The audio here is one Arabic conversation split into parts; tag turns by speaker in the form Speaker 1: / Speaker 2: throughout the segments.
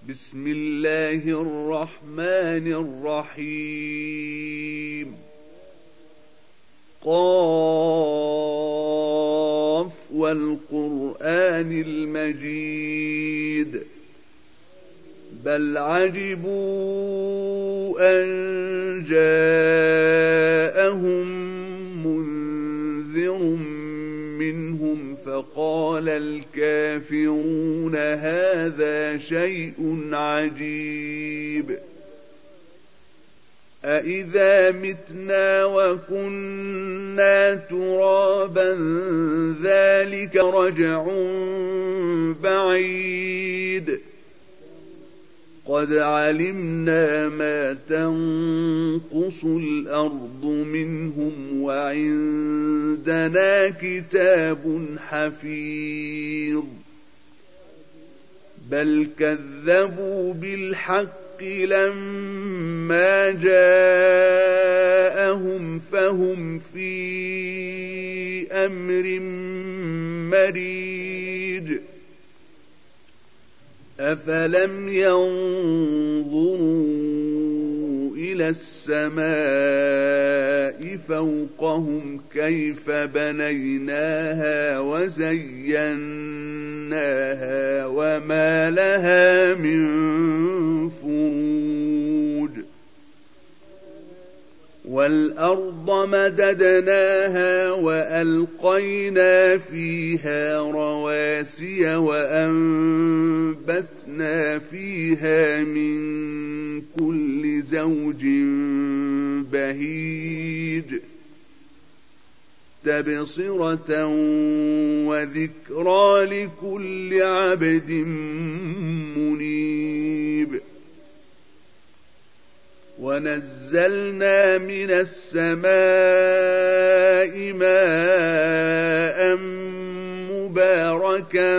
Speaker 1: بسم الله الرحمن الرحيم قاف والقرآن المجيد بل عجبوا أن جاءهم منذر منهم فقال الكافرون هذا شيء عجيب أإذا متنا وكنا ترابا ذلك رجع بعيد قد علمنا ما تنقص الأرض منهم وعندنا كتاب حفيظ بل كذبوا بالحق لما جاءهم فهم في أمر مريج أفلم ينظروا إلى السماء فوقهم كيف بنيناها وزيناها وما لها من فروج والأرض مددناها وألقينا فيها رواسي وأنبتنا فيها من كل زوج بهيج تبصرة وذكرى لكل عبد منيب ونزلنا من السماء ماء مباركا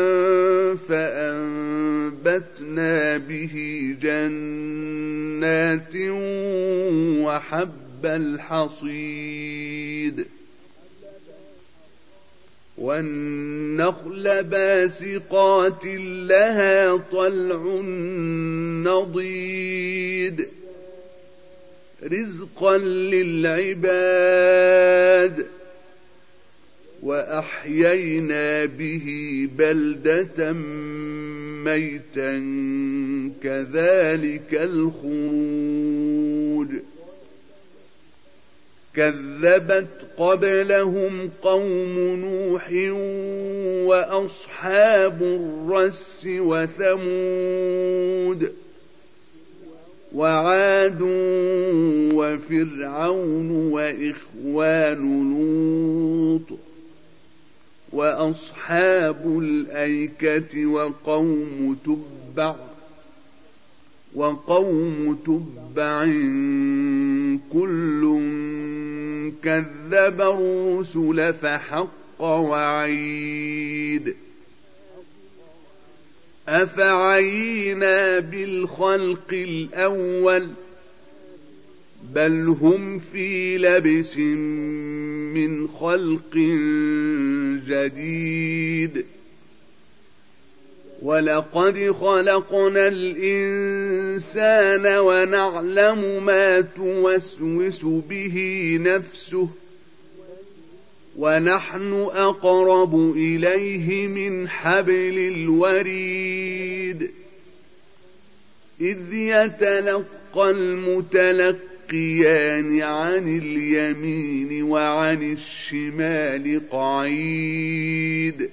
Speaker 1: فأنبتنا به جنات وحب الحصيد والنخل باسقات لها طلع نضيد رزقا للعباد وأحيينا به بلدة ميتا كذلك الخروج كذبت قبلهم قوم نوح وأصحاب الرس وثمود وعاد وفرعون وإخوان لوط وأصحاب الأيكة وقوم تبع كل كذب الرسل فحق وعيد أفعينا بالخلق الأول بل هم في لبس من خلق جديد ولقد خلقنا الإنسان ونعلم ما توسوس به نفسه ونحن أقرب إليه من حبل الوريد إذ يتلقى المتلقيان عن اليمين وعن الشمال قعيد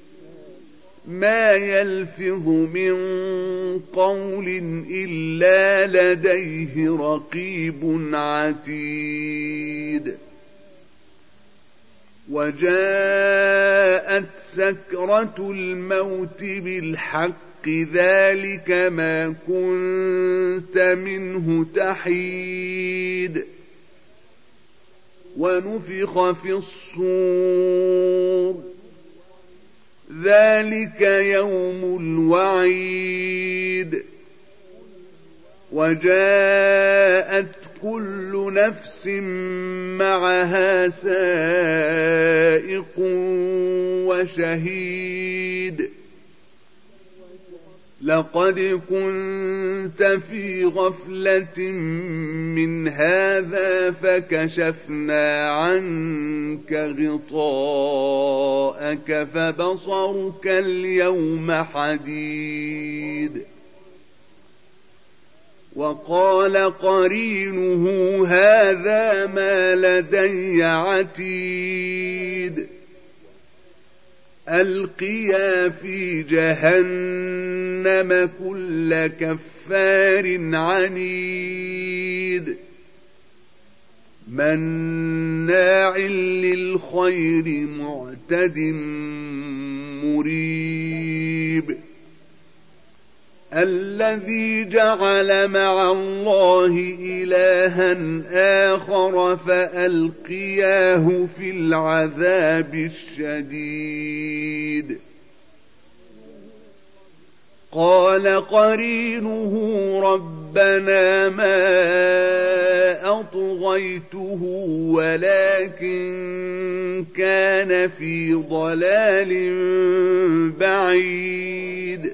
Speaker 1: ما يلفظ من قول إلا لديه رقيب عتيد وجاءت سكرة الموت بالحق ذلك ما كنت منه تحيد ونفخ في الصور ذلك يوم الوعيد وجاءت كل نفس معها سائق وشهيد لقد كنت في غفلة من هذا فكشفنا عنك غطاءك فبصرك اليوم حديد. وقال قرينه هذا ما لدي عتيد. ألقيا في جهنم كل كفار عنيد مناع للخير معتد مريب. الذي جعل مع الله إلها آخر فألقياه في العذاب الشديد. قال قرينه ربنا ما أطغيته ولكن كان في ضلال بعيد.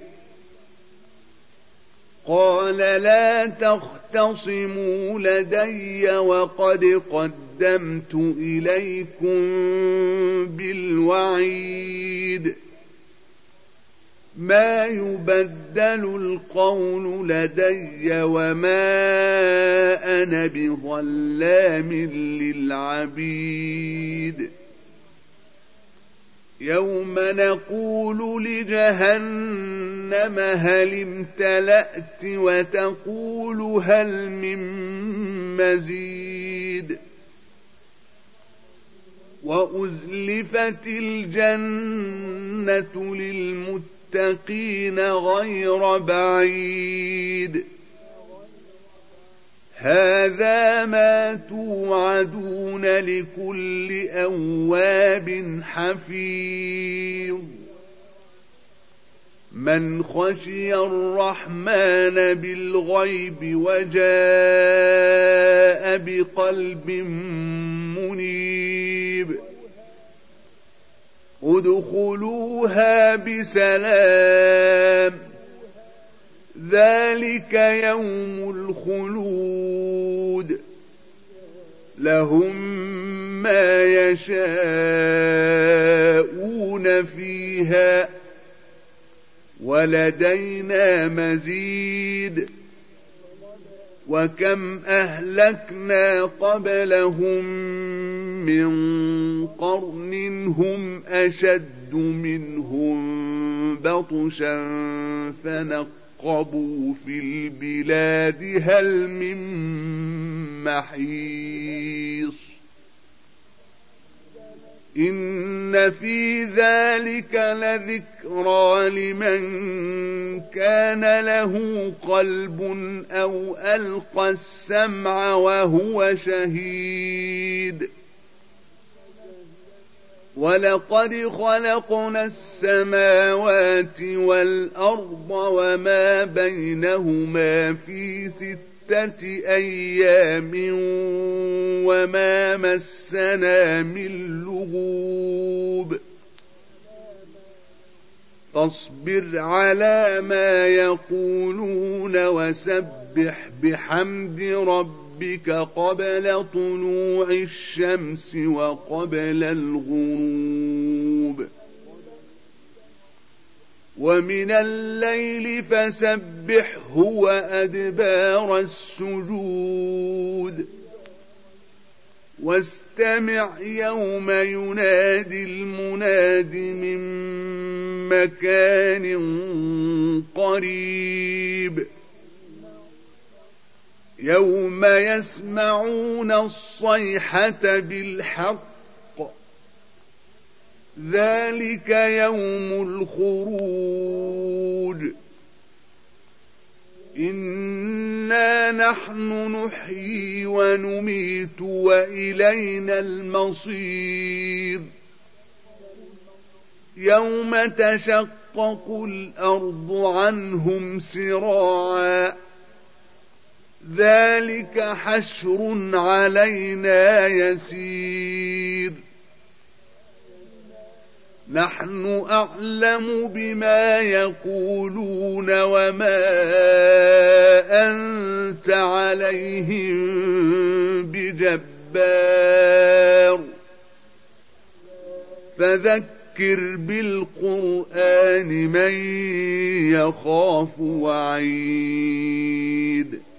Speaker 1: قال لا تختصموا لدي وقد قدمت إليكم بالوعيد. ما يبدل القول لدي وما أنا بظلام للعبيد. يوم نقول لجهنم هل امتلأت وتقول هل من مزيد. وأزلفت الجنة للمتقين غير بعيد. هذا ما توعدون لكل أواب حفيظ. من خشي الرحمن بالغيب وجاء بقلب منيب. ادخلوها بسلام ذلك يوم الخلود. لهم ما يشاءون فيها ولدينا مزيد. وكم أهلكنا قبلهم من قرن هم أشد منهم بطشا فنقبوا في البلاد هل من محيص. إن في ذلك لذكرى لمن كان له قلب أو ألقى السمع وهو شهيد. ولقد خلقنا السماوات والأرض وما بينهما في 6 أيام وما مسنا من لغوب. فاصبر على ما يقولون وسبح بحمد ربك قبل طلوع الشمس وقبل الغروب. ومن الليل فسبحه وأدبار السجود. واستمع يوم ينادي المناد من مكان قريب. يوم يسمعون الصيحة بالحق ذلك يوم الخروج. إنا نحن نحيي ونميت وإلينا المصير. يوم تشقق الأرض عنهم سراعا ذلك حشر علينا يسير. نحن أعلم بما يقولون وما أنت عليهم بجبار فذكر بالقرآن من يخاف وعيد